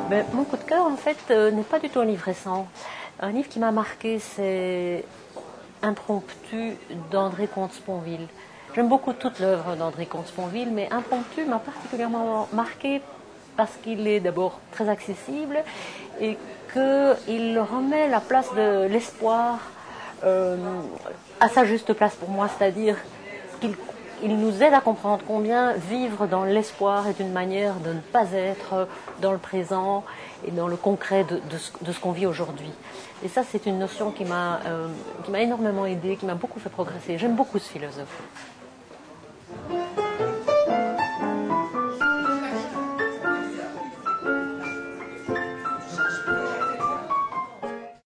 Mon coup de cœur, en fait, n'est pas du tout un livre récent. Un livre qui m'a marqué, c'est Impromptu d'André Comte-Sponville. J'aime beaucoup toute l'œuvre d'André Comte-Sponville, mais Impromptu m'a particulièrement marqué parce qu'il est d'abord très accessible et qu'il remet la place de l'espoir euh, à sa juste place pour moi, c'est-à-dire qu'il il nous aide à comprendre combien vivre dans l'espoir est une manière de ne pas être dans le présent et dans le concret de ce qu'on vit aujourd'hui. Et ça, c'est une notion qui m'a énormément aidée, qui m'a beaucoup fait progresser. J'aime beaucoup ce philosophe.